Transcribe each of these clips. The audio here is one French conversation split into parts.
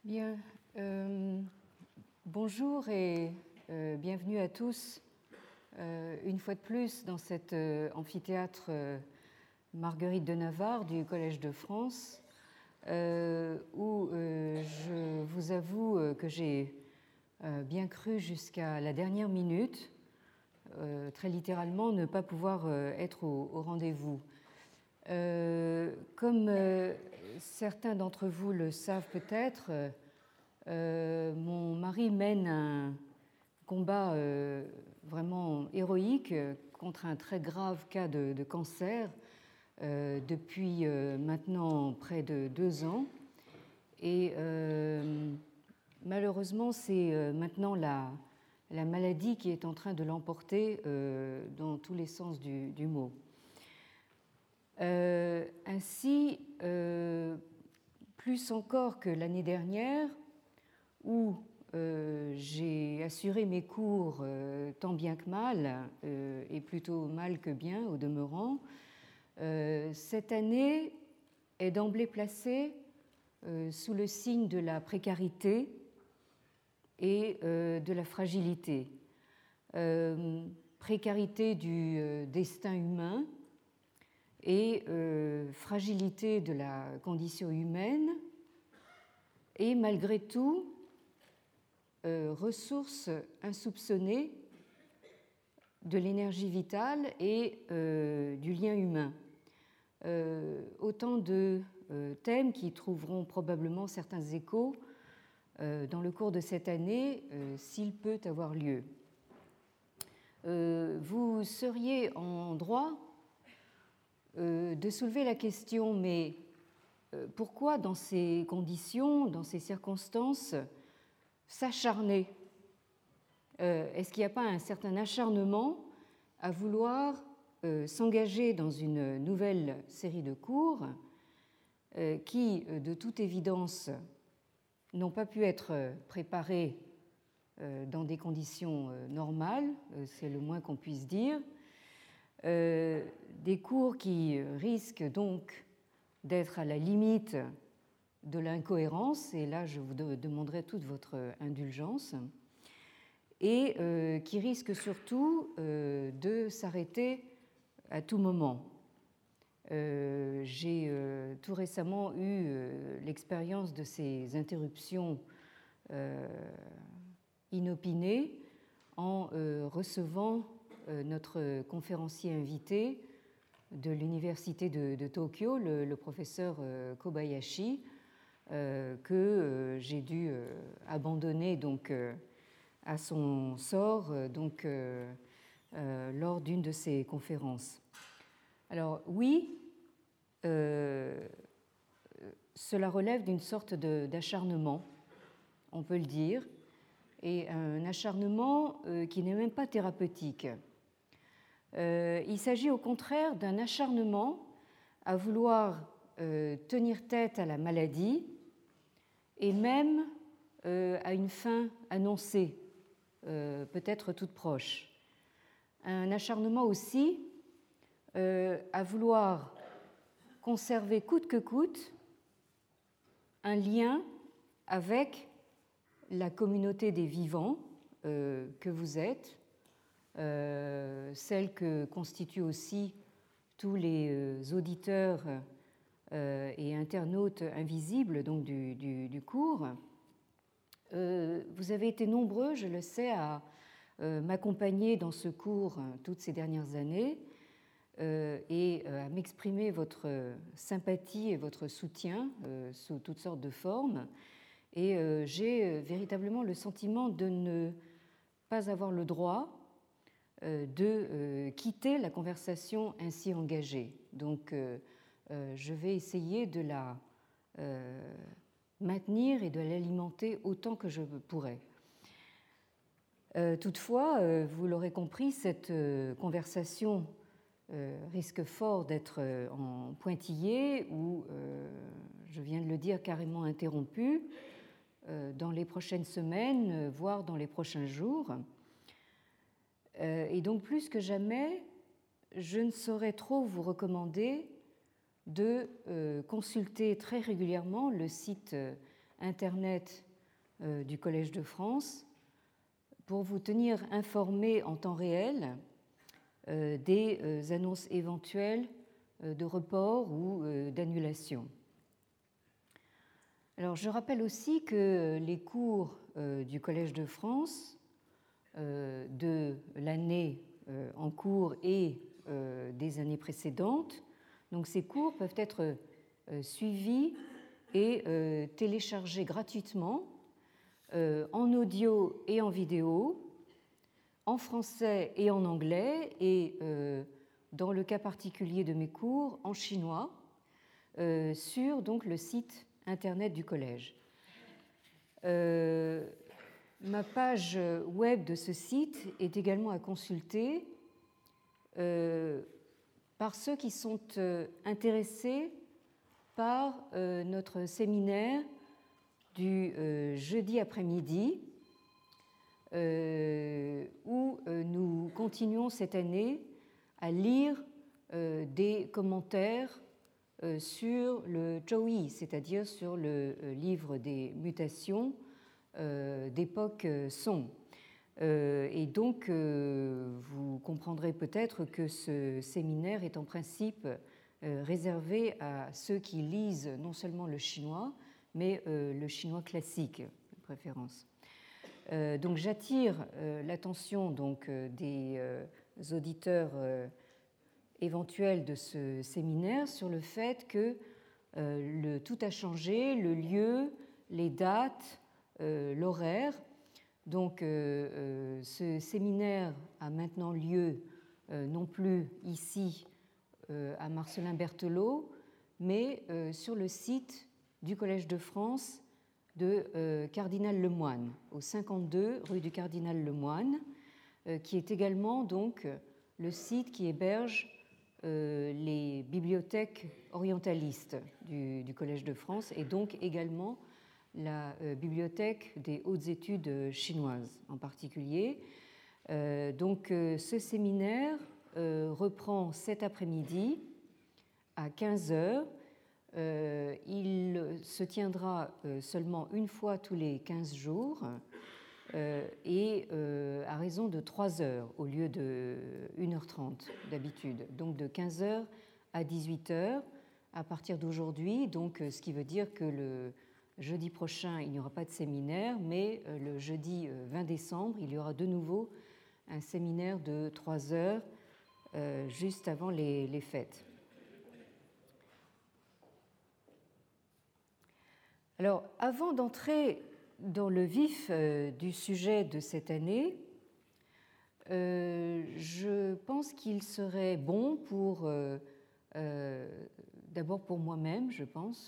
Bien, bonjour et bienvenue à tous une fois de plus dans cet amphithéâtre Marguerite de Navarre du Collège de France où je vous avoue que j'ai bien cru jusqu'à la dernière minute, très littéralement, ne pas pouvoir être au rendez-vous. Comme certains d'entre vous le savent peut-être, mon mari mène un combat vraiment héroïque contre un très grave cas de cancer depuis maintenant près de 2 ans. Et malheureusement, c'est maintenant la maladie qui est en train de l'emporter dans tous les sens du mot. Ainsi, plus encore que l'année dernière, où j'ai assuré mes cours tant bien que mal, et plutôt mal que bien au demeurant, cette année est d'emblée placée sous le signe de la précarité et de la fragilité. Précarité du destin humain et fragilité de la condition humaine, et malgré tout, ressources insoupçonnées de l'énergie vitale et du lien humain. Autant de thèmes qui trouveront probablement certains échos dans le cours de cette année, s'il peut avoir lieu. Vous seriez en droit de soulever la question, mais pourquoi dans ces conditions, dans ces circonstances, s'acharner? Est-ce qu'il n'y a pas un certain acharnement à vouloir s'engager dans une nouvelle série de cours qui, de toute évidence, n'ont pas pu être préparés dans des conditions normales, c'est le moins qu'on puisse dire, des cours qui risquent donc d'être à la limite de l'incohérence, et là je vous demanderai toute votre indulgence, et qui risquent surtout de s'arrêter à tout moment. J'ai tout récemment eu l'expérience de ces interruptions inopinées en recevant notre conférencier invité de l'université de Tokyo, le professeur Kobayashi, que j'ai dû abandonner donc à son sort lors d'une de ces conférences. Alors oui, cela relève d'une sorte d'acharnement, on peut le dire, et un acharnement qui n'est même pas thérapeutique. Il s'agit au contraire d'un acharnement à vouloir tenir tête à la maladie et même à une fin annoncée, peut-être toute proche. Un acharnement aussi à vouloir conserver coûte que coûte un lien avec la communauté des vivants que vous êtes, celle que constituent aussi tous les auditeurs et internautes invisibles donc du cours. Vous avez été nombreux, je le sais, à m'accompagner dans ce cours toutes ces dernières années et à m'exprimer votre sympathie et votre soutien sous toutes sortes de formes. Et j'ai véritablement le sentiment de ne pas avoir le droit de quitter la conversation ainsi engagée. Donc, je vais essayer de la maintenir et de l'alimenter autant que je pourrai. Toutefois, vous l'aurez compris, cette conversation risque fort d'être en pointillé ou, je viens de le dire, carrément interrompue dans les prochaines semaines, voire dans les prochains jours. Et donc, plus que jamais, je ne saurais trop vous recommander de consulter très régulièrement le site Internet du Collège de France pour vous tenir informé en temps réel des annonces éventuelles de report ou d'annulation. Alors, je rappelle aussi que les cours du Collège de France de l'année en cours et des années précédentes, donc ces cours peuvent être suivis et téléchargés gratuitement en audio et en vidéo, en français et en anglais, et dans le cas particulier de mes cours, en chinois, sur donc, le site internet du collège. Ma page web de ce site est également à consulter par ceux qui sont intéressés par notre séminaire du jeudi après-midi, où nous continuons cette année à lire des commentaires sur le Zhouyi, c'est-à-dire sur le livre des mutations d'époque Song. Et donc, vous comprendrez peut-être que ce séminaire est en principe réservé à ceux qui lisent non seulement le chinois, mais le chinois classique, de préférence. Donc, j'attire l'attention donc, des auditeurs éventuels de ce séminaire sur le fait que tout a changé, le lieu, les dates, l'horaire. Donc, ce séminaire a maintenant lieu non plus ici à Marcellin-Berthelot, mais sur le site du Collège de France de Cardinal Lemoine, au 52 rue du Cardinal Lemoine, qui est également donc le site qui héberge les bibliothèques orientalistes du Collège de France et donc également la bibliothèque des hautes études chinoises en particulier. Donc ce séminaire reprend cet après-midi à 15h. Il se tiendra seulement une fois tous les 15 jours et à raison de 3 heures au lieu de 1h30 d'habitude, donc de 15h à 18h à partir d'aujourd'hui, donc ce qui veut dire que le jeudi prochain, il n'y aura pas de séminaire, mais le jeudi 20 décembre, il y aura de nouveau un séminaire de 3 heures juste avant les fêtes. Alors, avant d'entrer dans le vif du sujet de cette année, je pense qu'il serait bon pour, d'abord pour moi-même, je pense,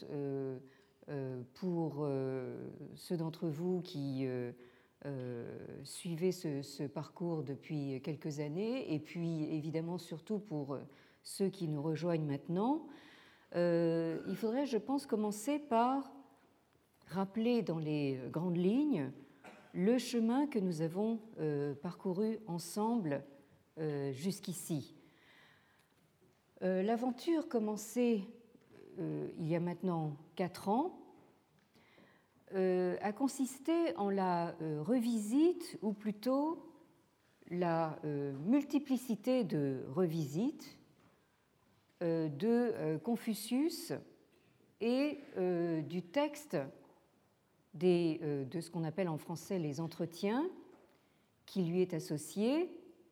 pour ceux d'entre vous qui suivez ce parcours depuis quelques années, et puis évidemment surtout pour ceux qui nous rejoignent maintenant, il faudrait, je pense, commencer par rappeler dans les grandes lignes le chemin que nous avons parcouru ensemble jusqu'ici. L'aventure commencée il y a maintenant 4 ans a consisté en la revisite, ou plutôt la multiplicité de revisites de Confucius et du texte de ce qu'on appelle en français les entretiens qui lui est associé,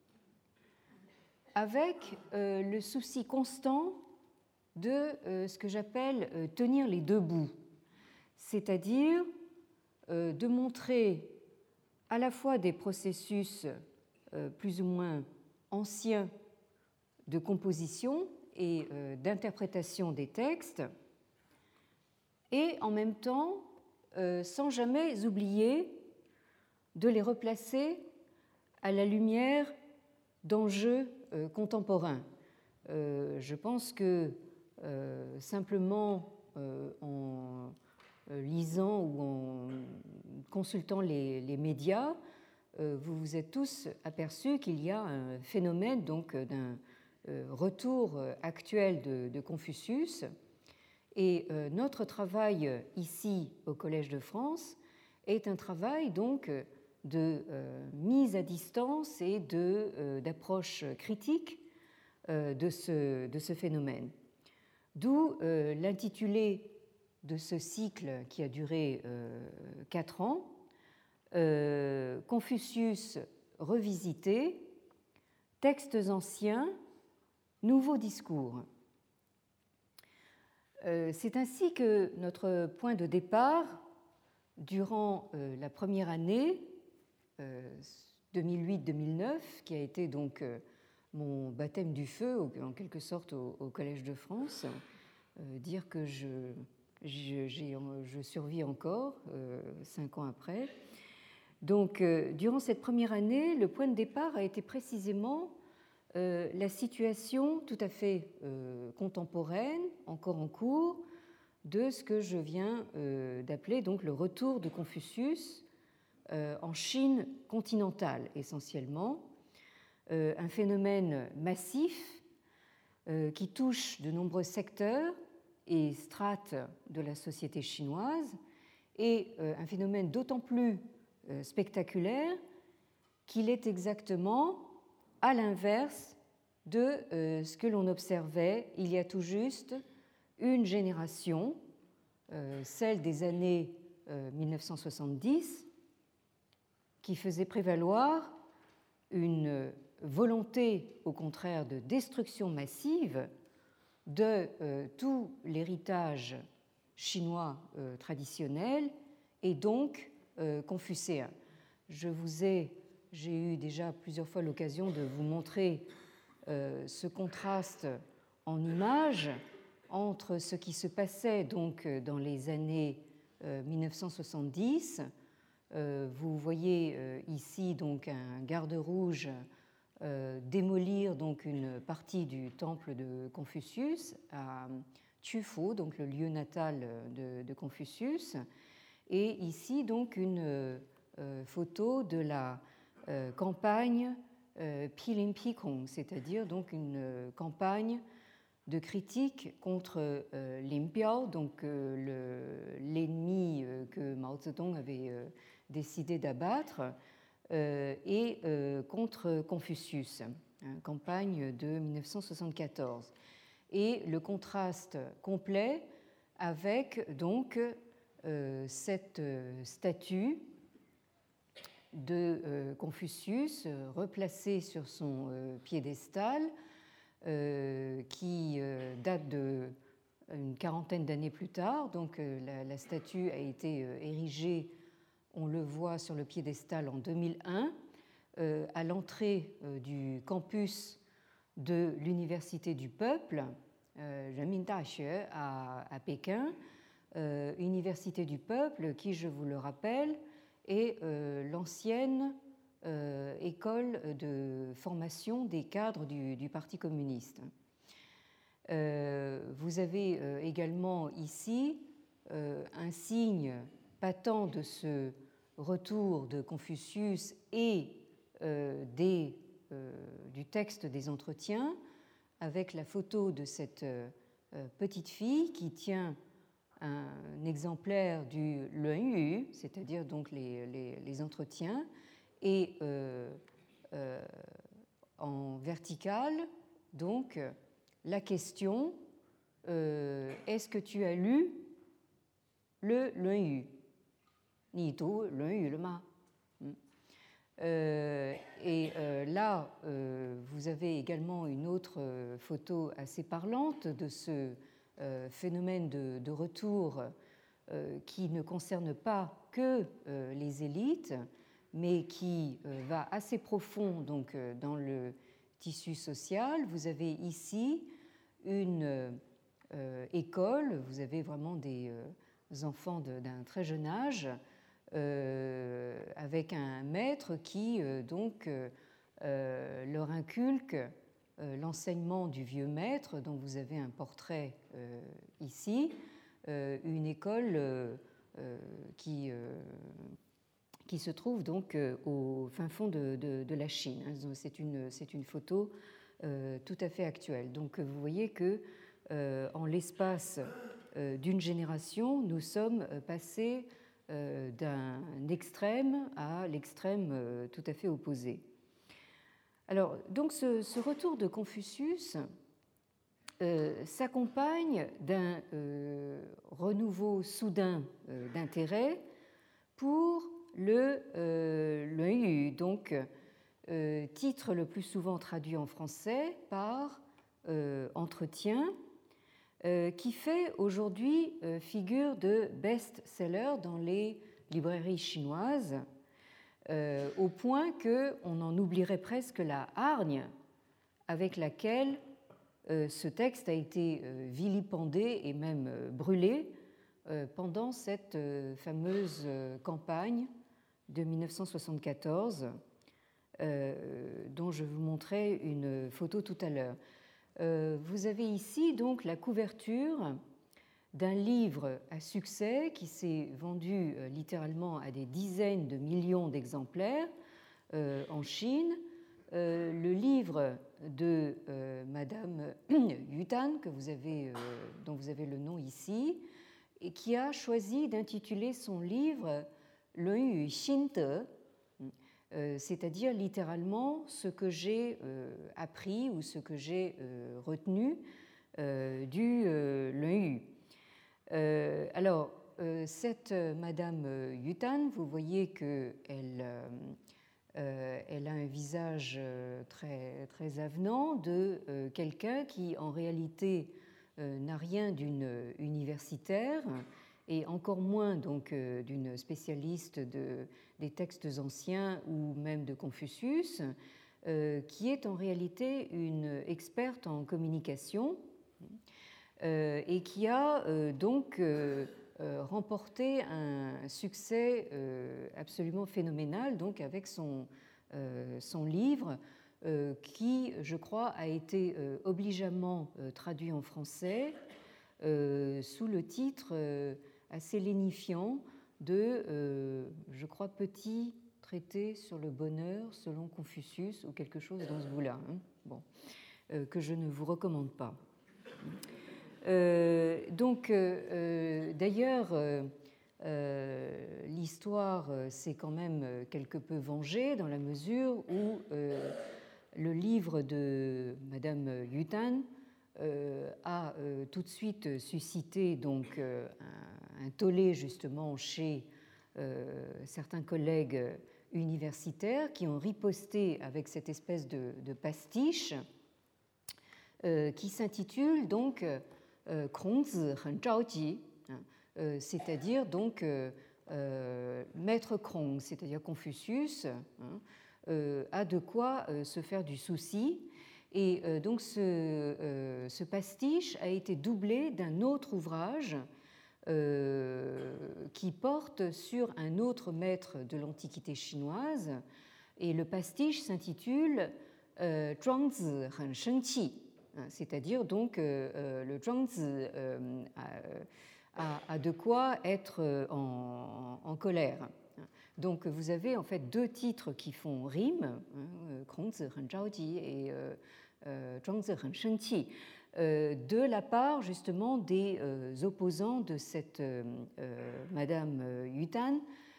avec le souci constant de ce que j'appelle tenir les deux bouts, c'est-à-dire de montrer à la fois des processus plus ou moins anciens de composition et d'interprétation des textes, et en même temps, sans jamais oublier de les replacer à la lumière d'enjeux contemporains. Je pense que simplement en lisant ou en consultant les médias, vous vous êtes tous aperçus qu'il y a un phénomène donc d'un retour actuel de Confucius, Et notre travail ici au Collège de France est un travail donc de mise à distance et d'approche critique de ce phénomène. D'où l'intitulé de ce cycle qui a duré 4 ans, Confucius revisité, textes anciens, nouveaux discours. C'est ainsi que notre point de départ, durant la première année, 2008-2009, qui a été donc mon baptême du feu, en quelque sorte, au Collège de France, dire que je survis encore 5 ans après. Donc, durant cette première année, le point de départ a été précisément la situation tout à fait contemporaine, encore en cours, de ce que je viens d'appeler donc le retour de Confucius en Chine continentale essentiellement, un phénomène massif qui touche de nombreux secteurs et strates de la société chinoise, et un phénomène d'autant plus spectaculaire qu'il est exactement à l'inverse de ce que l'on observait il y a tout juste une génération, celle des années 1970, qui faisait prévaloir une volonté, au contraire, de destruction massive de tout l'héritage chinois traditionnel et donc confucéen. J'ai eu déjà plusieurs fois l'occasion de vous montrer ce contraste en images entre ce qui se passait donc dans les années 1970. Vous voyez ici donc un garde rouge démolir donc une partie du temple de Confucius à Qufu, donc le lieu natal de Confucius, et ici donc une photo de la campagne Pilim-Pikong, c'est-à-dire donc une campagne de critique contre Lin Biao, donc l'ennemi que Mao Zedong avait décidé d'abattre, et contre Confucius, campagne de 1974. Et le contraste complet avec donc cette statue de Confucius replacée sur son piédestal qui date d'une quarantaine d'années plus tard. Donc la statue a été érigée, on le voit sur le piédestal en 2001, à l'entrée du campus de l'Université du Peuple, Renmin Daxue, à Pékin, Université du Peuple qui, je vous le rappelle, est l'ancienne école de formation des cadres du Parti communiste. Vous avez également ici un signe patent de ce retour de Confucius et du texte des entretiens, avec la photo de cette petite fille qui tient un exemplaire du Luanyu, c'est-à-dire donc les entretiens, et en vertical, donc la question est-ce que tu as lu le Luanyu? Ni du Luanyu le ma? Et là, vous avez également une autre photo assez parlante de ce phénomène de retour qui ne concerne pas que les élites, mais qui va assez profond donc, dans le tissu social. Vous avez ici une école, vous avez vraiment des enfants d'un très jeune âge, avec un maître qui donc leur inculque l'enseignement du vieux maître, dont vous avez un portrait ici, une école qui se trouve donc au fin fond de la Chine. C'est une photo tout à fait actuelle. Donc vous voyez que en l'espace d'une génération, nous sommes passés d'un extrême à l'extrême tout à fait opposé. Alors, donc ce retour de Confucius s'accompagne d'un renouveau soudain d'intérêt pour le Yu, donc titre le plus souvent traduit en français par entretien, qui fait aujourd'hui figure de best-seller dans les librairies chinoises, au point qu'on en oublierait presque la hargne avec laquelle ce texte a été vilipendé et même brûlé pendant cette fameuse campagne de 1974, dont je vous montrais une photo tout à l'heure. Vous avez ici donc la couverture d'un livre à succès qui s'est vendu littéralement à des dizaines de millions d'exemplaires en Chine. Le livre de Madame Yu Tan, dont vous avez le nom ici, et qui a choisi d'intituler son livre « Lunyu Xinte », c'est-à-dire littéralement ce que j'ai appris ou ce que j'ai retenu du Lunyu. Alors, cette Madame Yu Tan, vous voyez qu'elle elle a un visage très, très avenant de quelqu'un qui, en réalité, n'a rien d'une universitaire et encore moins donc d'une spécialiste des textes anciens ou même de Confucius, qui est en réalité une experte en communication et qui a donc remporté un succès absolument phénoménal donc avec son livre qui, je crois, a été obligeamment traduit en français sous le titre assez lénifiant de, je crois, Petit traité sur le bonheur selon Confucius ou quelque chose dans ce goût-là, hein, bon, que je ne vous recommande pas. D'ailleurs, l'histoire s'est quand même quelque peu vengée dans la mesure où le livre de Madame Yu Tan a tout de suite suscité donc un tollé justement chez certains collègues universitaires qui ont riposté avec cette espèce de pastiche qui s'intitule donc Kongzi Hen Zhaoji, c'est-à-dire donc Maître Krong, c'est-à-dire Confucius, a de quoi se faire du souci. Et donc ce pastiche a été doublé d'un autre ouvrage qui porte sur un autre maître de l'Antiquité chinoise. Et le pastiche s'intitule Zhuangzi Hen Shengqi, c'est-à-dire donc le Zhuangzi a de quoi être en colère. Donc vous avez en fait deux titres qui font rime, Kongzi Hen Zhaoji et Zhuangzi Hen Shengqi, de la part justement des opposants de cette Madame Yu Tan,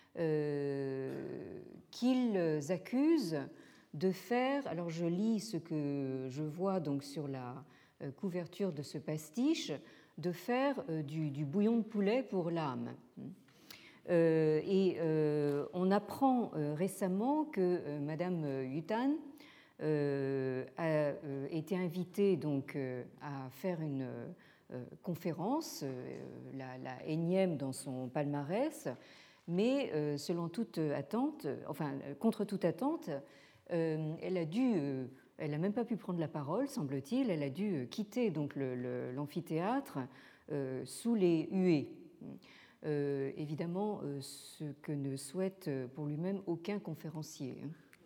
qu'ils accusent de faire, alors je lis ce que je vois donc sur la couverture de ce pastiche, de faire du bouillon de poulet pour l'âme. Et on apprend récemment que Madame Yu Tan a été invitée donc à faire une conférence, la énième dans son palmarès, mais selon toute attente, enfin contre toute attente, elle n'a même pas pu prendre la parole, semble-t-il. Elle a dû quitter donc l'amphithéâtre sous les huées. Évidemment, ce que ne souhaite pour lui-même aucun conférencier.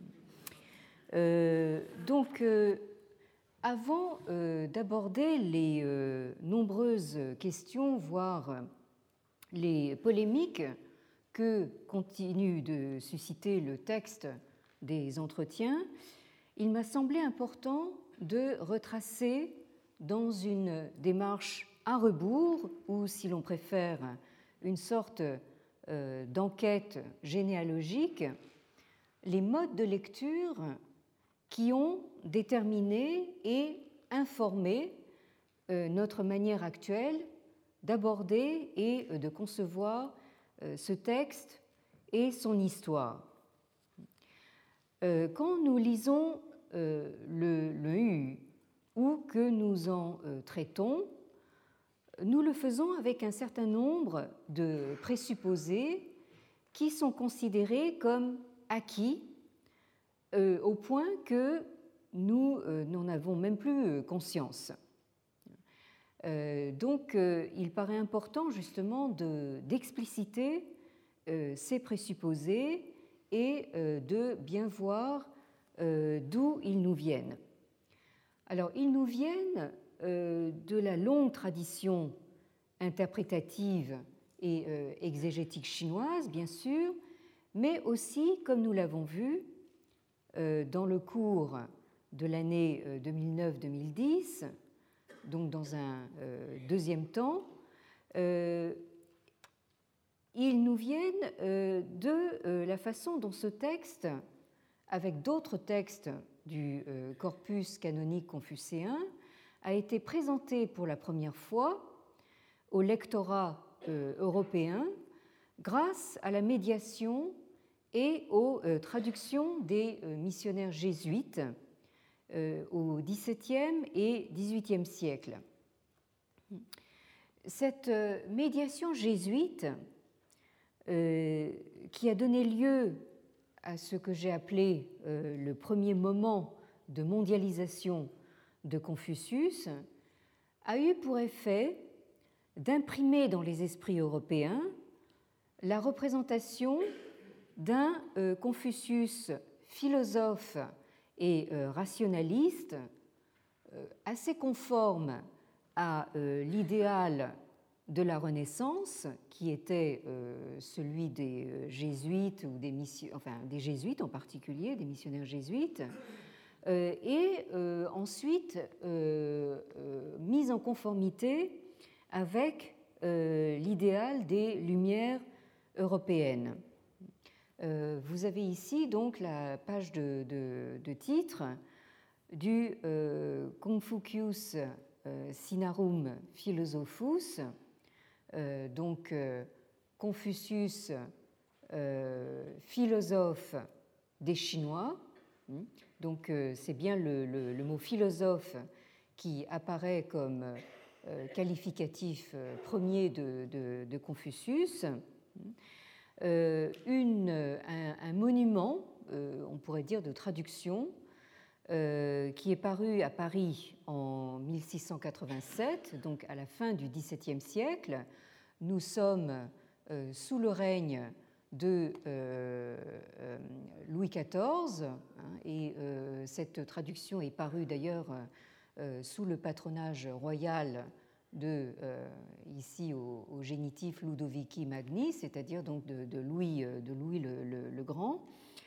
Donc, avant d'aborder les nombreuses questions, voire les polémiques que continue de susciter le texte des entretiens, il m'a semblé important de retracer dans une démarche à rebours, ou si l'on préfère, une sorte d'enquête généalogique, les modes de lecture qui ont déterminé et informé notre manière actuelle d'aborder et de concevoir ce texte et son histoire. Quand nous lisons le U ou que nous en traitons, nous le faisons avec un certain nombre de présupposés qui sont considérés comme acquis au point que nous n'en avons même plus conscience. Donc, il paraît important justement d'expliciter ces présupposés et de bien voir d'où ils nous viennent. Alors, ils nous viennent de la longue tradition interprétative et exégétique chinoise, bien sûr, mais aussi, comme nous l'avons vu, dans le cours de l'année 2009-2010, donc dans un deuxième temps, ils nous viennent de la façon dont ce texte, avec d'autres textes du corpus canonique confucéen, a été présenté pour la première fois au lectorat européen grâce à la médiation et aux traductions des missionnaires jésuites au XVIIe et XVIIIe siècle. Cette médiation jésuite qui a donné lieu à ce que j'ai appelé le premier moment de mondialisation de Confucius a eu pour effet d'imprimer dans les esprits européens la représentation d'un Confucius philosophe et rationaliste assez conforme à l'idéal de la Renaissance, qui était celui des jésuites ou des jésuites en particulier, des missionnaires jésuites, et ensuite mise en conformité avec l'idéal des Lumières européennes. Vous avez ici donc la page de titre du Confucius Sinarum Philosophus, donc Confucius, philosophe des Chinois. Donc c'est bien le mot philosophe qui apparaît comme qualificatif premier de Confucius. Un monument, on pourrait dire, de traduction, qui est paru à Paris en 1687, donc à la fin du XVIIe siècle. Nous sommes sous le règne de Louis XIV, et cette traduction est parue d'ailleurs sous le patronage royal de, ici au génitif Ludovici Magni, c'est-à-dire donc de Louis le Grand.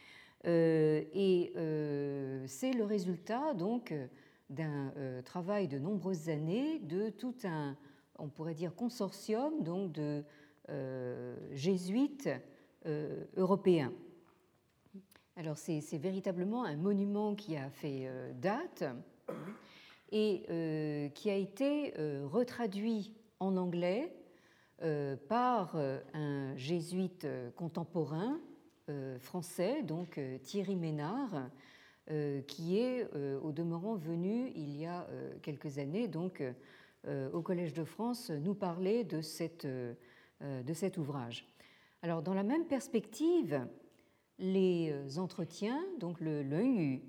Et c'est le résultat donc d'un travail de nombreuses années de tout un, on pourrait dire, consortium donc de jésuites européens. Alors c'est véritablement un monument qui a fait date et qui a été retraduit en anglais par un jésuite contemporain français, donc Thierry Ménard, qui est au demeurant venu il y a quelques années donc au Collège de France nous parler de cet ouvrage. Alors dans la même perspective, les entretiens, donc l'EU,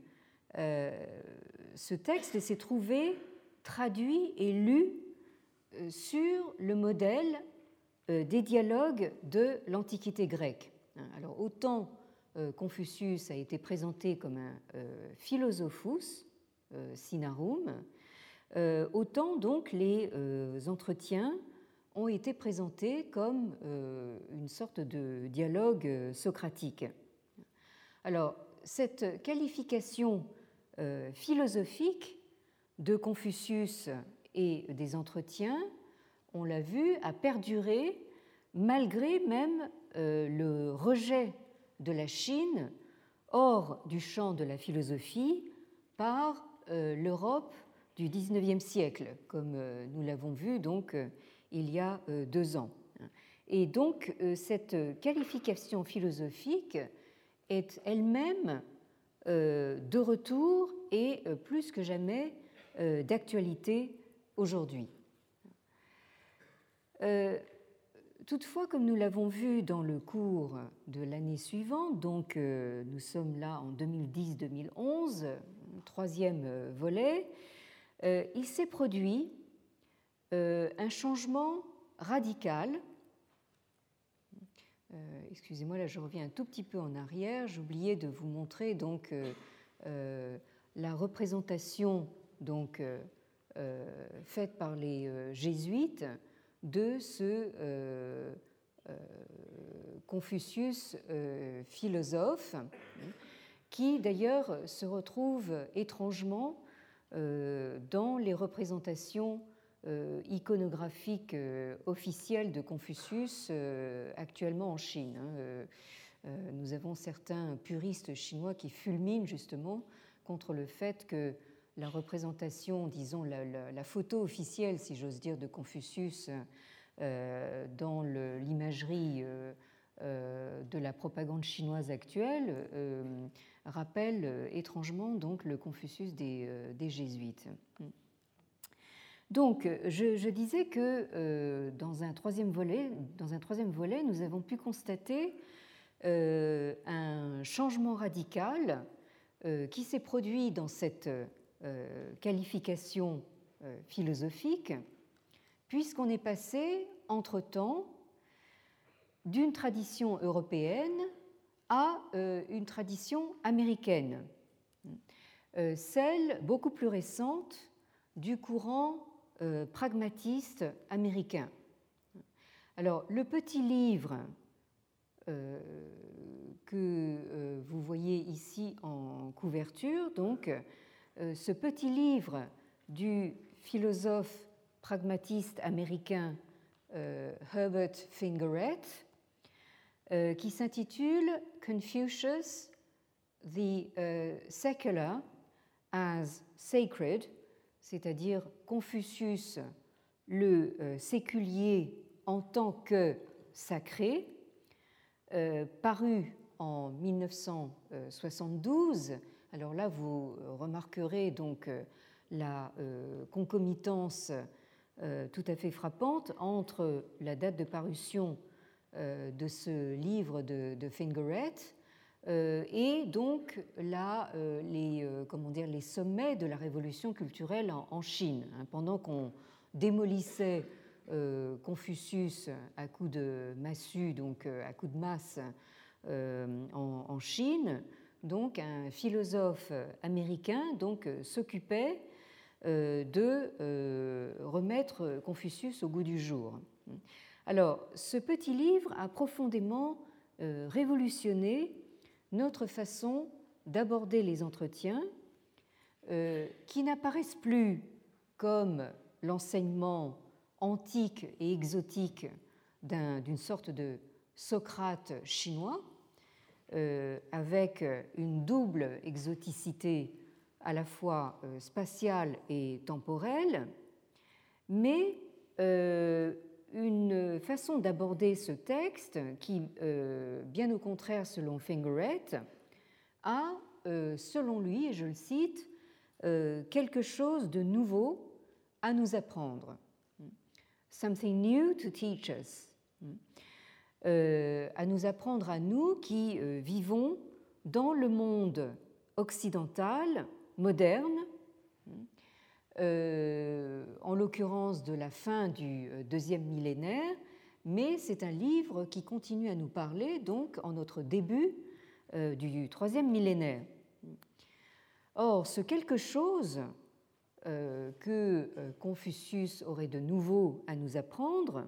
ce texte s'est trouvé traduit et lu sur le modèle des dialogues de l'Antiquité grecque. Alors autant Confucius a été présenté comme un philosophus, sinarum, autant donc les entretiens ont été présentés comme une sorte de dialogue socratique. Alors cette qualification philosophique de Confucius et des entretiens on l'a vu, a perduré malgré même le rejet de la Chine hors du champ de la philosophie par l'Europe du XIXe siècle, comme nous l'avons vu donc il y a 2 ans. Et donc cette qualification philosophique est elle-même de retour et plus que jamais d'actualité aujourd'hui. Toutefois, comme nous l'avons vu dans le cours de l'année suivante, donc nous sommes là en 2010-2011, troisième volet, il s'est produit un changement radical. Excusez-moi, là je reviens un tout petit peu en arrière. J'oubliais de vous montrer donc la représentation donc faite par les jésuites de ce Confucius philosophe, qui d'ailleurs se retrouve étrangement dans les représentations iconographiques officielles de Confucius actuellement en Chine. Nous avons certains puristes chinois qui fulminent justement contre le fait que la représentation, disons la photo officielle, si j'ose dire, de Confucius dans l'imagerie de la propagande chinoise actuelle rappelle étrangement donc le Confucius des jésuites. Donc, je disais que dans un troisième volet, nous avons pu constater un changement radical qui s'est produit dans cette qualification philosophique, puisqu'on est passé, entre-temps, d'une tradition européenne à une tradition américaine, celle beaucoup plus récente du courant pragmatiste américain. Alors, le petit livre que vous voyez ici en couverture, donc, ce petit livre du philosophe pragmatiste américain Herbert Fingeret, qui s'intitule Confucius, the Secular as Sacred, c'est-à-dire Confucius, le séculier en tant que sacré, paru en 1972. Alors là, vous remarquerez donc la concomitance tout à fait frappante entre la date de parution de ce livre de Fingeret et donc là, les sommets de la révolution culturelle en Chine. Pendant qu'on démolissait Confucius à coups de massue, donc à coups de masse en Chine, donc un philosophe américain donc s'occupait de remettre Confucius au goût du jour. Alors, ce petit livre a profondément révolutionné notre façon d'aborder les entretiens, qui n'apparaissent plus comme l'enseignement antique et exotique d'une sorte de Socrate chinois, avec une double exoticité à la fois spatiale et temporelle, mais une façon d'aborder ce texte qui, bien au contraire, selon Fingeret, a, selon lui, et je le cite, quelque chose de nouveau à nous apprendre. Something new to teach us. À nous apprendre à nous qui vivons dans le monde occidental, moderne, en l'occurrence de la fin du deuxième millénaire, mais c'est un livre qui continue à nous parler donc en notre début du troisième millénaire. Or, ce quelque chose que Confucius aurait de nouveau à nous apprendre,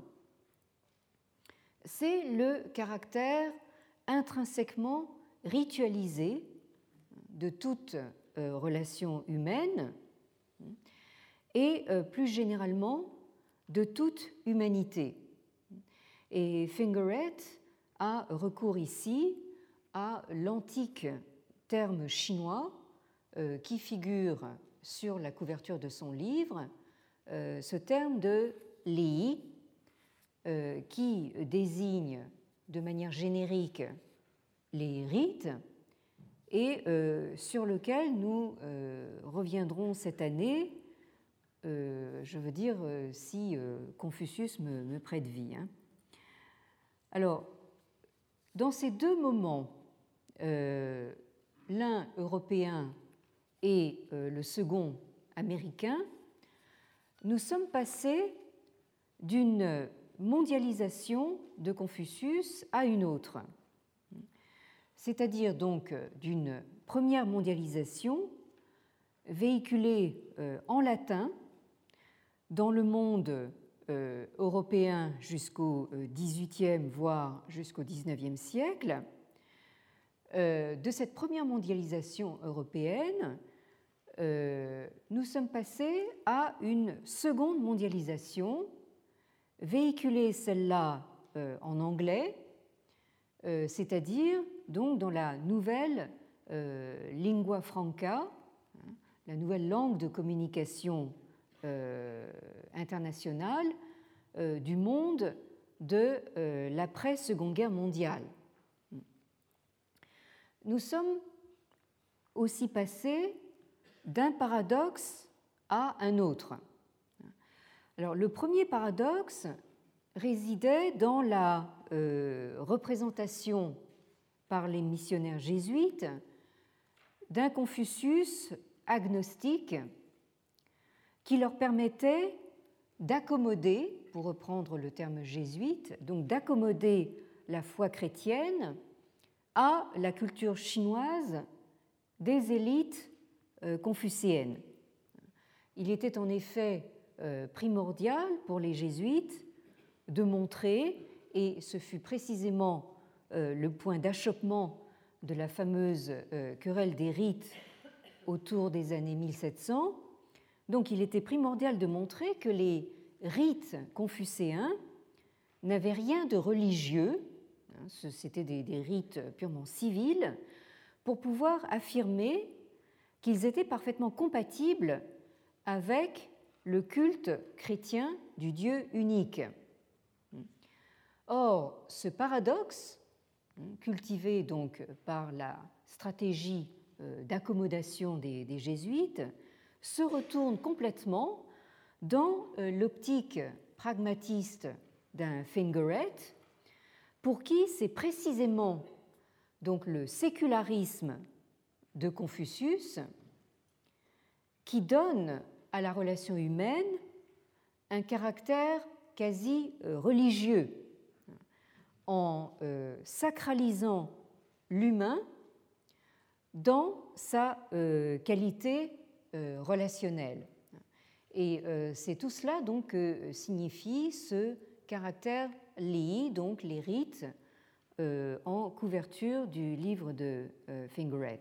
c'est le caractère intrinsèquement ritualisé de toute relation humaine et plus généralement de toute humanité. Et Fingeret a recours ici à l'antique terme chinois qui figure sur la couverture de son livre, ce terme de Li, qui désigne de manière générique les rites et sur lequel nous reviendrons cette année, je veux dire, si Confucius me prête vie. Alors, dans ces deux moments, l'un européen et le second américain, nous sommes passés d'une mondialisation de Confucius à une autre, c'est-à-dire donc d'une première mondialisation véhiculée en latin dans le monde européen jusqu'au XVIIIe, voire jusqu'au XIXe siècle. De cette première mondialisation européenne, nous sommes passés à une seconde mondialisation, véhiculée celle-là en anglais, c'est-à-dire donc dans la nouvelle lingua franca, la nouvelle langue de communication internationale du monde de l'après-Seconde Guerre mondiale. Nous sommes aussi passés d'un paradoxe à un autre. Alors, le premier paradoxe résidait dans la représentation par les missionnaires jésuites d'un Confucius agnostique qui leur permettait d'accommoder, pour reprendre le terme jésuite, donc d'accommoder la foi chrétienne à la culture chinoise des élites confucéennes. Il était en effet primordial pour les jésuites de montrer, et ce fut précisément le point d'achoppement de la fameuse querelle des rites autour des années 1700, donc il était primordial de montrer que les rites confucéens n'avaient rien de religieux, c'était des rites purement civils, pour pouvoir affirmer qu'ils étaient parfaitement compatibles avec le culte chrétien du Dieu unique. Or, ce paradoxe, cultivé donc par la stratégie d'accommodation des jésuites, se retourne complètement dans l'optique pragmatiste d'un Fingeret, pour qui c'est précisément donc le sécularisme de Confucius qui donne à la relation humaine un caractère quasi religieux, en sacralisant l'humain dans sa qualité relationnelle. Et c'est tout cela donc que signifie ce caractère li, donc les rites, en couverture du livre de Fingeret.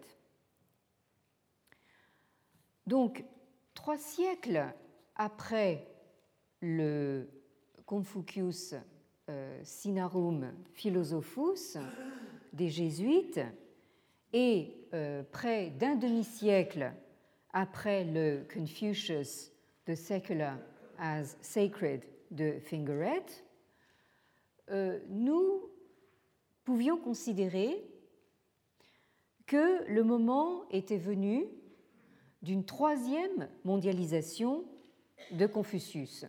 Donc, 3 siècles après le Confucius Sinarum Philosophus des Jésuites et près d'un demi-siècle après le Confucius the Secular as Sacred de Fingeret, nous pouvions considérer que le moment était venu d'une 3e mondialisation de Confucius.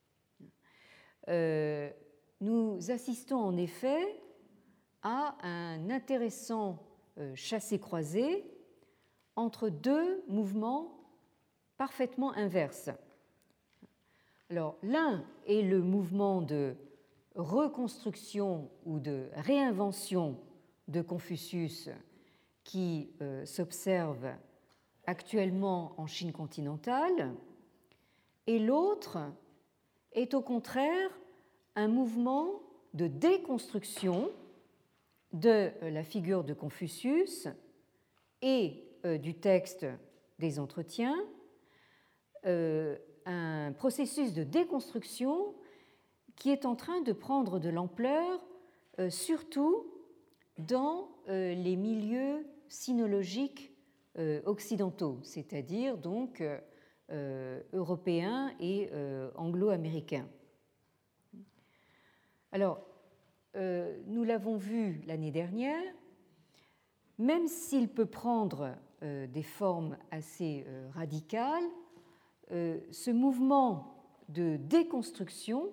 Nous assistons en effet à un intéressant chassé-croisé entre deux mouvements parfaitement inverses. Alors, l'un est le mouvement de reconstruction ou de réinvention de Confucius qui s'observe actuellement en Chine continentale, et l'autre est au contraire un mouvement de déconstruction de la figure de Confucius et du texte des Entretiens, un processus de déconstruction qui est en train de prendre de l'ampleur, surtout dans les milieux sinologiques occidentaux, c'est-à-dire donc européens et anglo-américains. Alors, nous l'avons vu l'année dernière, même s'il peut prendre des formes assez radicales, ce mouvement de déconstruction,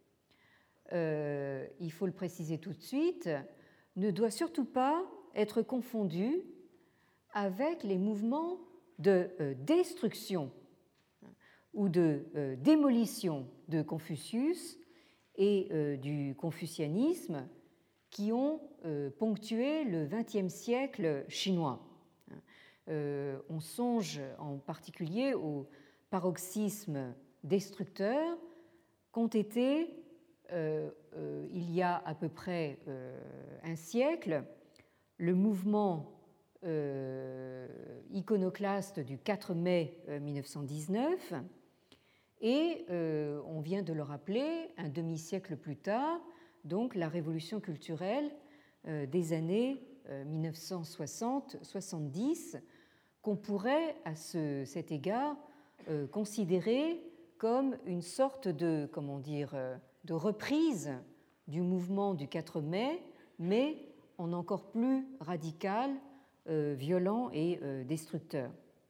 il faut le préciser tout de suite, ne doit surtout pas être confondu avec les mouvements de destruction ou de démolition de Confucius et du confucianisme qui ont ponctué le XXe siècle chinois. On songe en particulier au paroxysme destructeur qu'ont été, il y a à peu près un siècle, le mouvement iconoclaste du 4 mai 1919 et, on vient de le rappeler, un demi-siècle plus tard, donc la révolution culturelle des années 1960-70, qu'on pourrait à cet égard considérer comme une sorte de, de reprise du mouvement du 4 mai, mais en encore plus radical, violent et destructeur.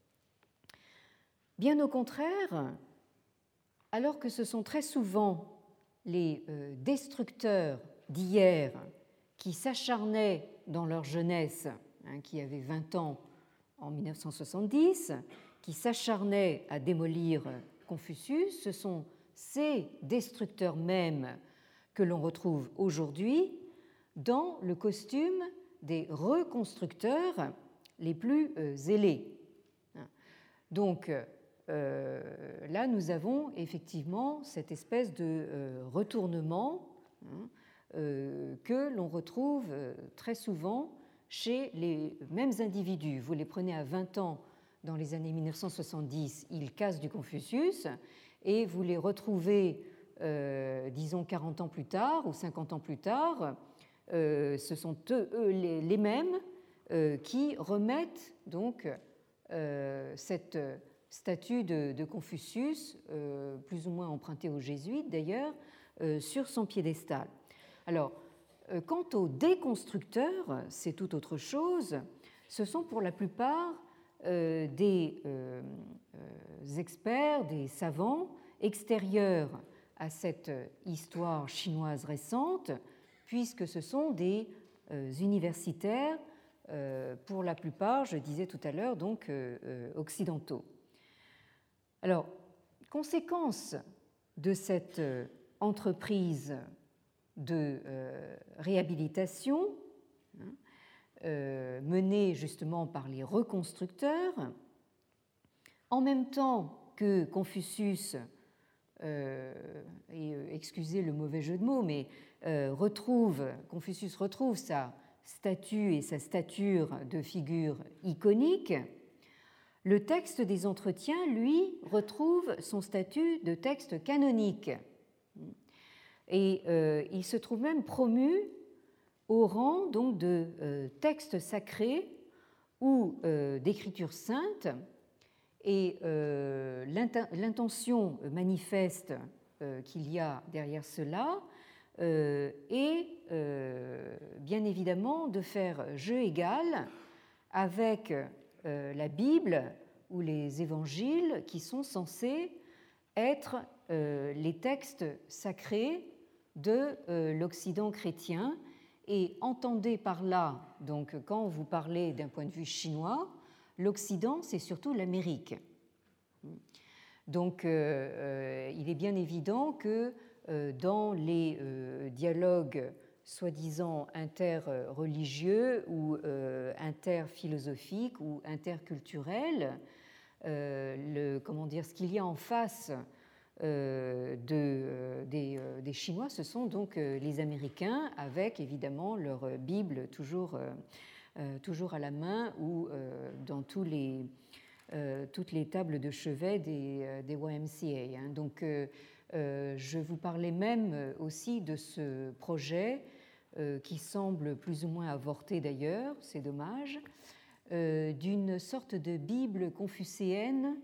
Bien au contraire, alors que ce sont très souvent les destructeurs d'hier qui s'acharnaient dans leur jeunesse, qui avaient 20 ans en 1970, qui s'acharnaient à démolir Confucius, ce sont ces destructeurs mêmes que l'on retrouve aujourd'hui dans le costume des reconstructeurs les plus zélés. Donc là, nous avons effectivement cette espèce de retournement que l'on retrouve très souvent chez les mêmes individus. Vous les prenez à 20 ans dans les années 1970, ils cassent du Confucius, et vous les retrouvez, disons, 40 ans plus tard ou 50 ans plus tard, ce sont eux les mêmes qui remettent donc cette statue de Confucius, plus ou moins empruntée aux jésuites d'ailleurs, sur son piédestal. Alors, quant aux déconstructeurs, c'est tout autre chose. Ce sont pour la plupart des experts, des savants extérieurs à cette histoire chinoise récente, puisque ce sont des universitaires, pour la plupart, je disais tout à l'heure, donc occidentaux. Alors, conséquence de cette entreprise de réhabilitation menée justement par les reconstructeurs, en même temps que Confucius, et excusez le mauvais jeu de mots, mais Confucius retrouve sa statue et sa stature de figure iconique, le texte des Entretiens, lui, retrouve son statut de texte canonique. Et il se trouve même promu au rang donc de texte sacré ou d'écriture sainte. Et l'intention manifeste qu'il y a derrière cela est bien évidemment de faire jeu égal avec la Bible ou les évangiles qui sont censés être les textes sacrés de l'Occident chrétien. Et entendez par là, donc quand vous parlez d'un point de vue chinois, l'Occident, c'est surtout l'Amérique. Donc, il est bien évident que dans les dialogues soi-disant interreligieux ou interphilosophiques ou interculturels, ce qu'il y a en face des Chinois, ce sont donc les Américains, avec évidemment leur Bible toujours à la main ou dans tous les toutes les tables de chevet des YMCA. Hein. Donc, je vous parlais même aussi de ce projet qui semble plus ou moins avorté d'ailleurs, c'est dommage, d'une sorte de Bible confucéenne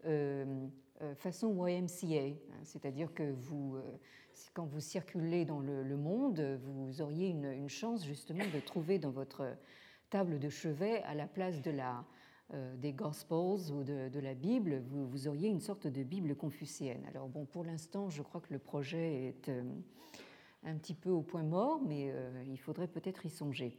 façon YMCA, hein, c'est-à-dire que quand vous circulez dans le monde, vous auriez une chance justement de trouver dans votre table de chevet, à la place des Gospels ou de la Bible, vous auriez une sorte de Bible confucéenne. Alors bon, pour l'instant, je crois que le projet est un petit peu au point mort, mais il faudrait peut-être y songer.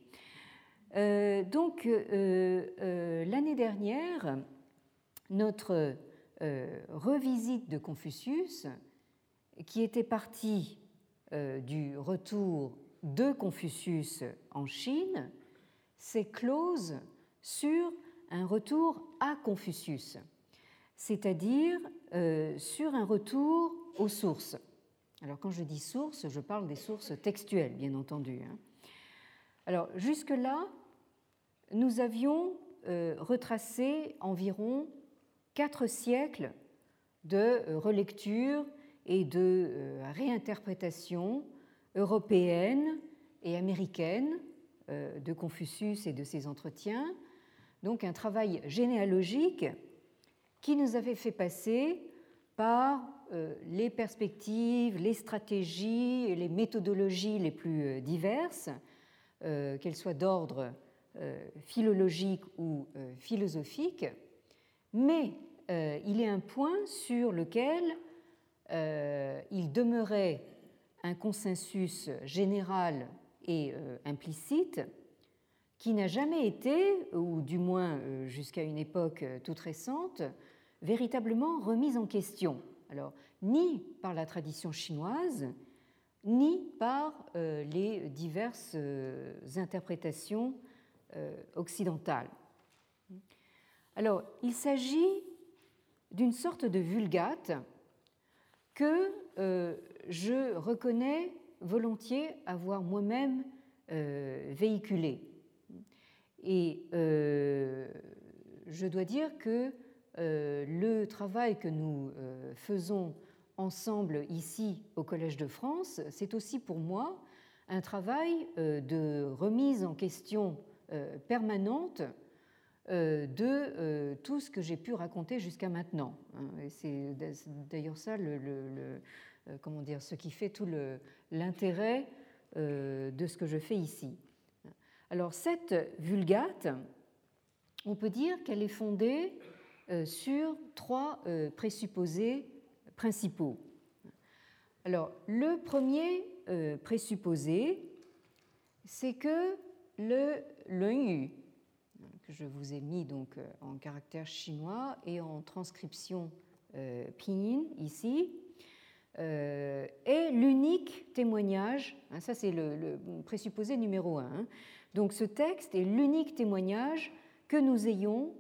Donc, l'année dernière, notre revisite de Confucius, qui était partie du retour de Confucius en Chine, s'est close sur un retour à Confucius, c'est-à-dire sur un retour aux sources. Alors, quand je dis sources, je parle des sources textuelles, bien entendu. Alors, jusque-là, nous avions retracé environ 4 siècles de relecture et de réinterprétation européenne et américaine de Confucius et de ses entretiens, donc un travail généalogique qui nous avait fait passer par les perspectives, les stratégies et les méthodologies les plus diverses, qu'elles soient d'ordre philologique ou philosophique, mais il y a un point sur lequel il demeurait un consensus général et implicite qui n'a jamais été, ou du moins jusqu'à une époque toute récente, véritablement remise en question. Alors, ni par la tradition chinoise, ni par les diverses interprétations occidentales. Alors, il s'agit d'une sorte de vulgate que je reconnais volontiers avoir moi-même véhiculée. Et je dois dire que le travail que nous faisons ensemble ici au Collège de France, c'est aussi pour moi un travail de remise en question permanente de tout ce que j'ai pu raconter jusqu'à maintenant. Et c'est d'ailleurs ça comment dire, ce qui fait tout l'intérêt de ce que je fais ici. Alors cette vulgate, on peut dire qu'elle est fondée sur 3 présupposés principaux. Alors le premier présupposé, c'est que le Luanyu, que je vous ai mis donc en caractère chinois et en transcription pinyin ici, est l'unique témoignage, ça c'est le présupposé numéro 1, donc ce texte est l'unique témoignage que nous ayons,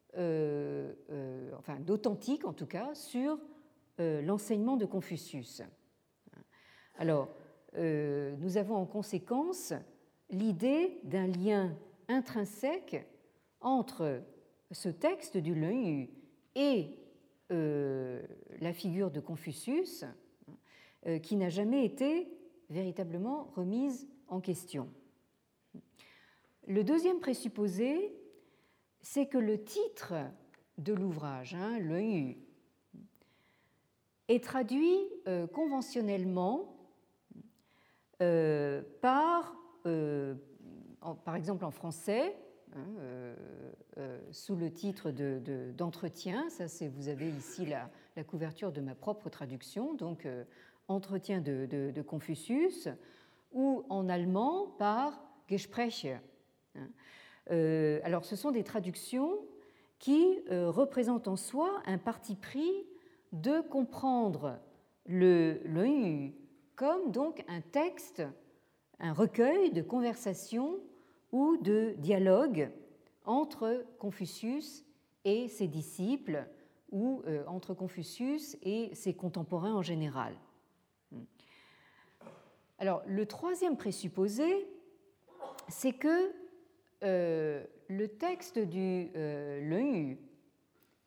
enfin d'authentique en tout cas, sur l'enseignement de Confucius. Alors, nous avons en conséquence l'idée d'un lien intrinsèque entre ce texte du Luanyu et la figure de Confucius, qui n'a jamais été véritablement remise en question. Le deuxième présupposé, c'est que le titre de l'ouvrage, Luanyu, est traduit conventionnellement par exemple en français, sous le titre d'entretien, ça c'est, vous avez ici la couverture de ma propre traduction, donc entretien de Confucius, ou en allemand par Gespräche. Alors ce sont des traductions qui représentent en soi un parti pris de comprendre le Luanyu comme donc un texte, un recueil de conversations ou de dialogues entre Confucius et ses disciples ou entre Confucius et ses contemporains en général. Alors, le troisième présupposé, c'est que le texte du Luanyu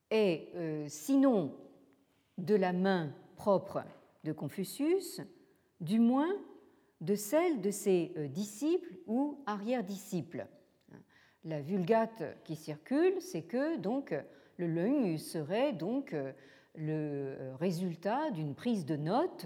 est, sinon de la main propre de Confucius, du moins de celle de ses disciples ou arrière-disciples. La vulgate qui circule, c'est que donc le Leng serait donc le résultat d'une prise de notes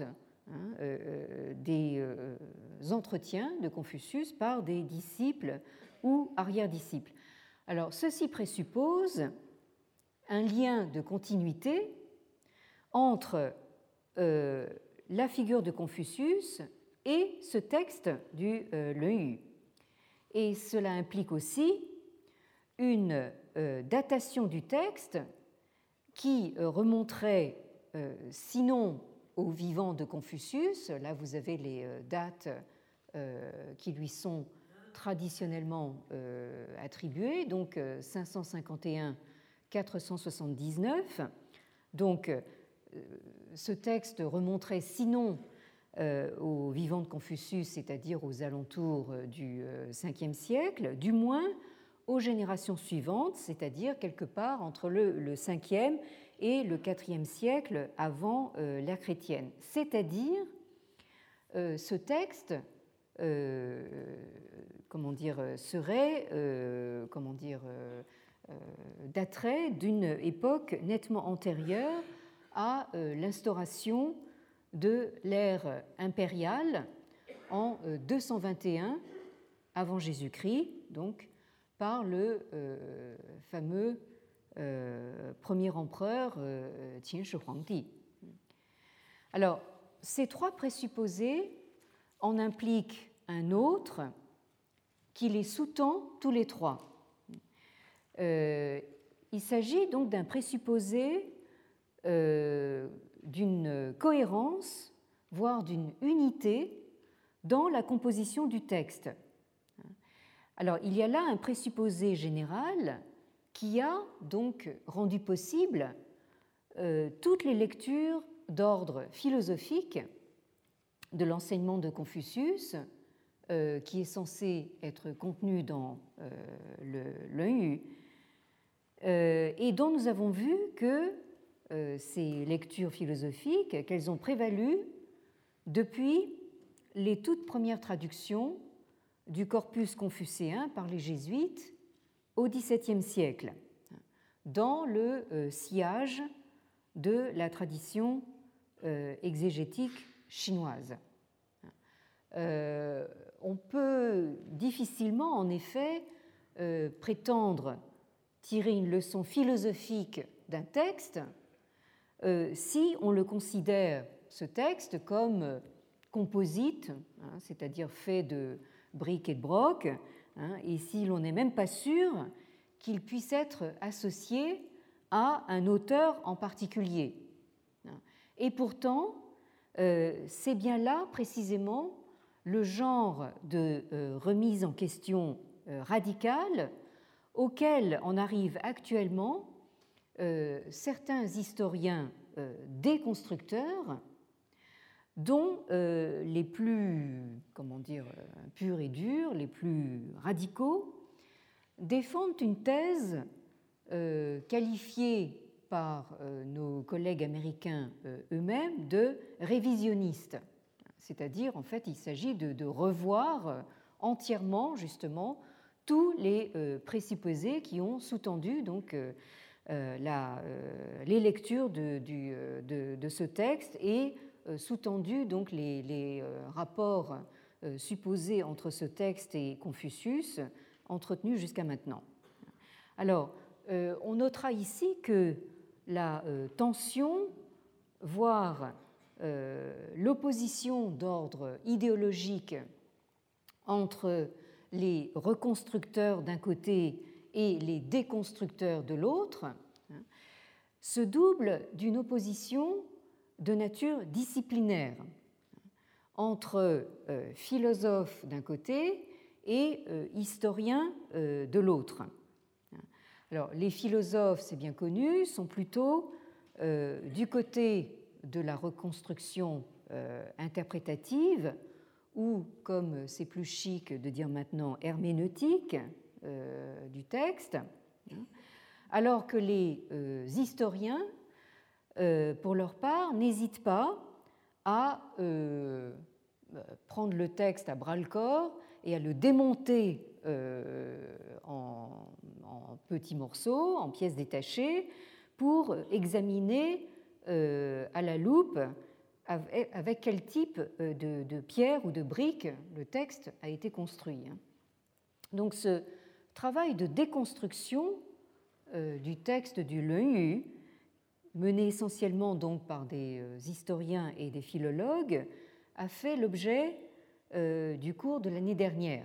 des entretiens de Confucius par des disciples ou arrière-disciples. Alors, ceci présuppose un lien de continuité entre la figure de Confucius et ce texte du Leng Yu. Et cela implique aussi une datation du texte qui remonterait, sinon au vivant de Confucius, là vous avez les dates qui lui sont traditionnellement attribuées, donc 551-479. Donc ce texte remonterait sinon au vivant de Confucius, c'est-à-dire aux alentours du Ve siècle, du moins aux générations suivantes, c'est-à-dire quelque part entre le 5e et le 4e siècle avant l'ère chrétienne. C'est-à-dire, ce texte daterait d'une époque nettement antérieure à l'instauration de l'ère impériale en 221 avant Jésus-Christ, donc par le fameux premier empereur Qin Shi Huangdi. Alors, ces trois présupposés en impliquent un autre qui les sous-tend tous les trois. Il s'agit donc d'un présupposé d'une cohérence, voire d'une unité dans la composition du texte. Alors, il y a là un présupposé général qui a donc rendu possible toutes les lectures d'ordre philosophique de l'enseignement de Confucius, qui est censé être contenu dans le Leng Yu, et dont nous avons vu que ces lectures philosophiques, qu'elles ont prévalu depuis les toutes premières traductions du corpus confucéen par les jésuites au XVIIe siècle, dans le sillage de la tradition exégétique chinoise. On peut difficilement, en effet, prétendre tirer une leçon philosophique d'un texte si on le considère, ce texte, comme composite, c'est-à-dire fait de briques et de brocs, et si l'on n'est même pas sûr qu'il puisse être associé à un auteur en particulier. Et pourtant, c'est bien là précisément le genre de remise en question radicale auquel en arrivent actuellement certains historiens déconstructeurs, dont les plus, purs et durs, les plus radicaux, défendent une thèse qualifiée par nos collègues américains eux-mêmes de révisionniste. C'est-à-dire, en fait, il s'agit de revoir entièrement, justement, tous les présupposés qui ont sous-tendu donc, les lectures de ce texte et sous-tendu donc les rapports supposés entre ce texte et Confucius entretenus jusqu'à maintenant. Alors, on notera ici que la tension, voire l'opposition d'ordre idéologique entre les reconstructeurs d'un côté et les déconstructeurs de l'autre, se double d'une opposition de nature disciplinaire entre philosophes d'un côté et historiens de l'autre. Alors, les philosophes, c'est bien connu, sont plutôt du côté de la reconstruction interprétative, ou, comme c'est plus chic de dire maintenant, herméneutique du texte, alors que les historiens, pour leur part, n'hésitent pas à prendre le texte à bras-le-corps et à le démonter en petits morceaux, en pièces détachées, pour examiner à la loupe avec quel type de pierre ou de briques le texte a été construit. Donc ce travail de déconstruction du texte du Lun-Yu, mené essentiellement donc par des historiens et des philologues, a fait l'objet du cours de l'année dernière.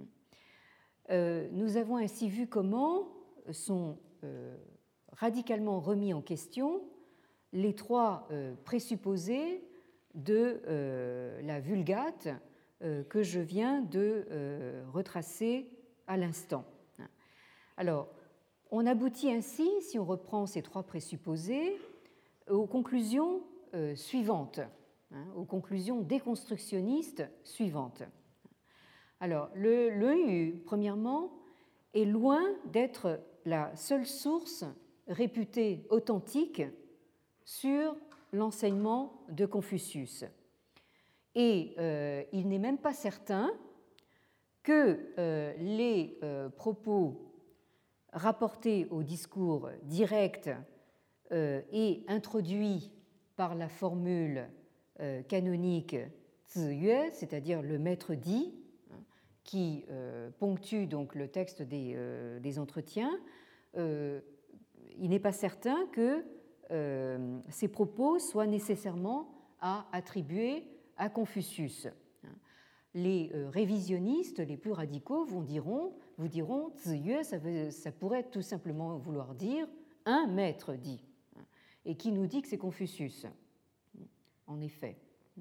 Nous avons ainsi vu comment sont radicalement remis en question les trois présupposés de la Vulgate que je viens de retracer à l'instant. Alors, on aboutit ainsi, si on reprend ces trois présupposés, aux conclusions suivantes, aux conclusions déconstructionnistes suivantes. Alors, le Lun-Yu, premièrement, est loin d'être la seule source réputée authentique sur l'enseignement de Confucius. Et il n'est même pas certain que les propos rapportés au discours direct et introduits par la formule canonique Ziyue, c'est-à-dire le maître dit, qui ponctue donc le texte des entretiens, il n'est pas certain que ces propos soient nécessairement à attribuer à Confucius. Les révisionnistes les plus radicaux vous diront Ziyue, ça pourrait tout simplement vouloir dire un maître dit, et qui nous dit que c'est Confucius. En effet.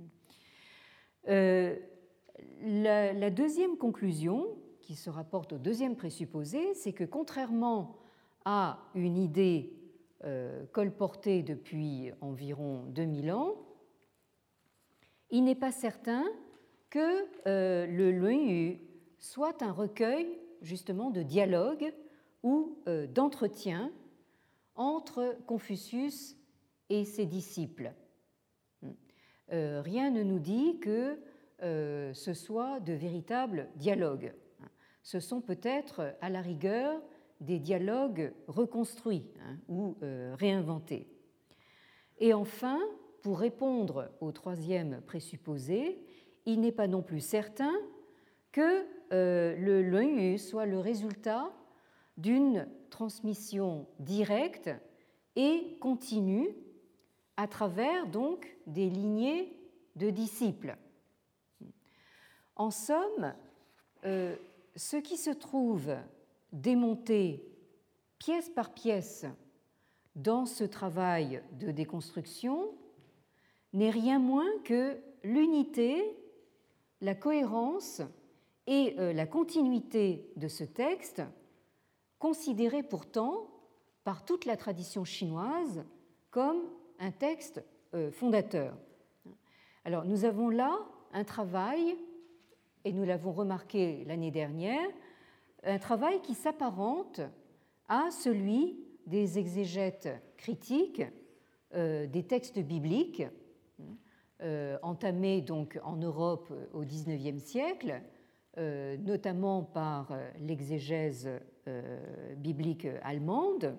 La deuxième conclusion, qui se rapporte au deuxième présupposé, c'est que contrairement à une idée colportée depuis environ 2000 ans, il n'est pas certain que le Lun-Yu soit un recueil justement de dialogue ou d'entretien entre Confucius et ses disciples. Rien ne nous dit que ce soit de véritables dialogues. Ce sont peut-être à la rigueur des dialogues reconstruits ou réinventés. Et enfin, pour répondre au troisième présupposé, il n'est pas non plus certain que le Lun-Yu soit le résultat d'une transmission directe et continue à travers donc des lignées de disciples. En somme, ce qui se trouve démonté pièce par pièce dans ce travail de déconstruction n'est rien moins que l'unité, la cohérence et la continuité de ce texte, considéré pourtant par toute la tradition chinoise comme un texte fondateur. Alors nous avons là un travail, et nous l'avons remarqué l'année dernière, un travail qui s'apparente à celui des exégètes critiques des textes bibliques, entamés donc en Europe au XIXe siècle, notamment par l'exégèse biblique allemande,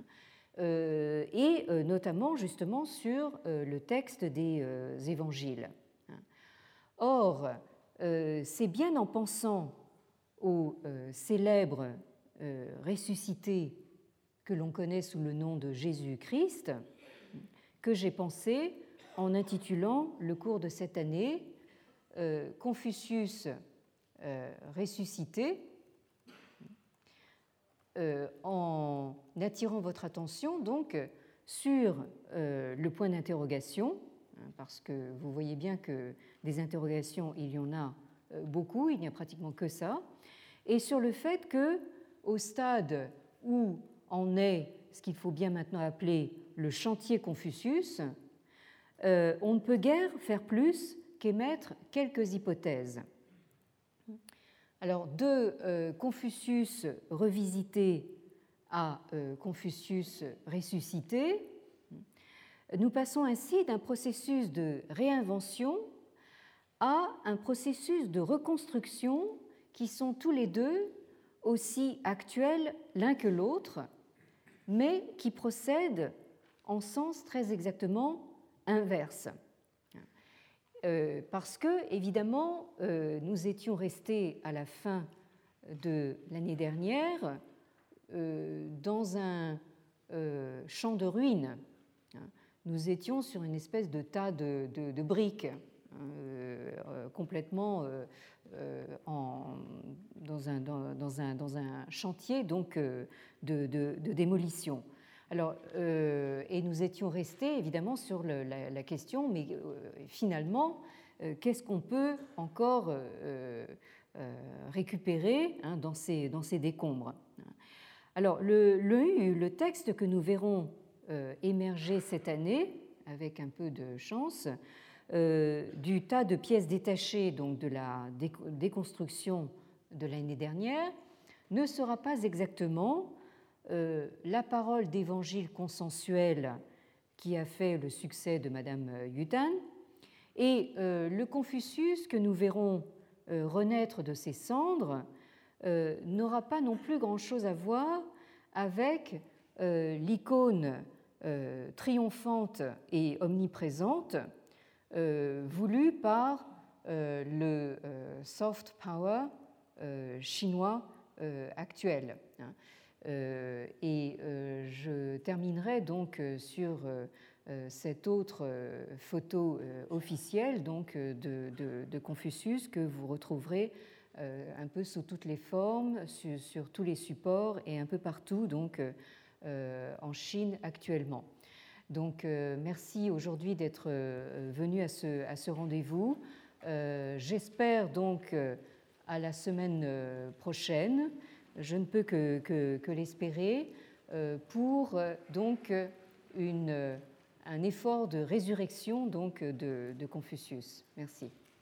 et notamment justement sur le texte des évangiles. Or, c'est bien en pensant au célèbre ressuscité que l'on connaît sous le nom de Jésus-Christ que j'ai pensé en intitulant le cours de cette année Confucius ressuscité, en attirant votre attention donc sur le point d'interrogation, parce que vous voyez bien que des interrogations, il y en a beaucoup, il n'y a pratiquement que ça, et sur le fait que, au stade où en est ce qu'il faut bien maintenant appeler le chantier Confucius, on ne peut guère faire plus qu'émettre quelques hypothèses. Alors, de Confucius revisité à Confucius ressuscité. Nous passons ainsi d'un processus de réinvention à un processus de reconstruction qui sont tous les deux aussi actuels l'un que l'autre, mais qui procèdent en sens très exactement inverse. Parce que, évidemment, nous étions restés à la fin de l'année dernière dans un champ de ruines. Nous étions sur une espèce de tas de briques, complètement dans un chantier donc, de démolition. Alors, et nous étions restés évidemment sur la question, mais finalement, qu'est-ce qu'on peut encore récupérer dans ces décombres? Alors, le texte que nous verrons émerger cette année, avec un peu de chance, du tas de pièces détachées donc de la déconstruction de l'année dernière, ne sera pas exactement la parole d'évangile consensuel qui a fait le succès de Madame Yudan, et le Confucius que nous verrons renaître de ses cendres n'aura pas non plus grand-chose à voir avec l'icône triomphante et omniprésente voulue par le soft power chinois actuel. Et je terminerai donc sur cette autre photo officielle donc de Confucius que vous retrouverez un peu sous toutes les formes, sur tous les supports et un peu partout donc en Chine actuellement. Donc merci aujourd'hui d'être venu à ce rendez-vous. J'espère donc à la semaine prochaine. Je ne peux que l'espérer pour donc un effort de résurrection donc de Confucius. Merci.